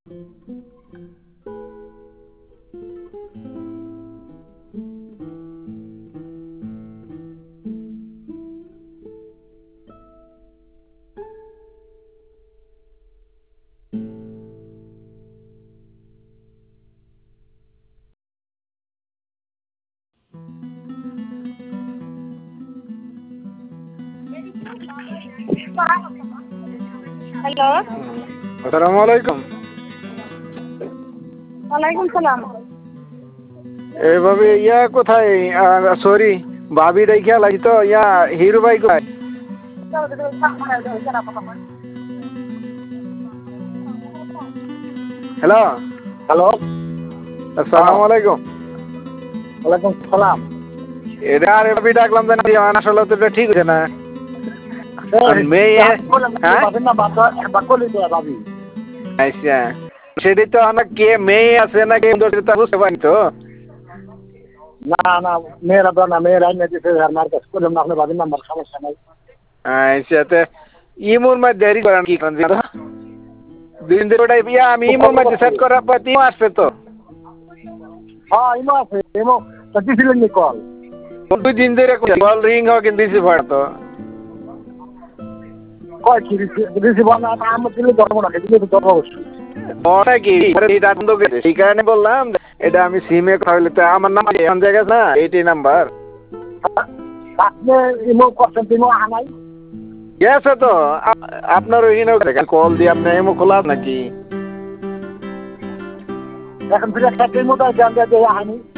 Hello, আসসালামু আলাইকুম। ওয়ালাইকুম সালাম। এভাবে কোথায়? সরি, ভাবি রেখে লাগি তো হিরু ভাই কোথায়? হ্যালো, হ্যালো, আসসালামু আলাইকুম। ওয়ালাইকুম সালাম। এটা আর ভাবি ডাকলাম যে আসলে তো এটা ঠিক হচ্ছে না। মেয়ে, হ্যাঁ ভাবি আচ্ছা, সেটাই তো আমার কে মেয়ে আছে না কে বুঝতে পারি তো। না না, মেয়েরা তো না, মেয়েরা দিতে মার্কেট করলাম না, আপনার ভাবির নাম্বার, সমস্যা নাই। আচ্ছা, তো ইমুর মধ্যে দেরি করেন কি দিন দিন ওটাই আমি ইমুর মধ্যে সেট করার পর তিন আসবে তো। হ্যাঁ, ইমো আছে, ইমো তো দিছিলেন নি কল? 2 দিন ধরে কল রিং হোক কিন্তু রিসিভ হয় তো। কয় কি রিসিভ না, আমার দিলে ধরবো না, দিলে তো ধরবো অবশ্যই। কি সেই কারণে বললাম এটা আমি সিমে খাওয়াইলে তো আমার নাম এমন জায়গা না, এইটাই নাম্বার আপনি ইমো করছেন, ইমো আনাই গেছে তো। আপনার ওইখানে কল দিয়ে আপনার এমও খোলা নাকি? এখন ফিরে একটা ইমোটা জানতে আনি।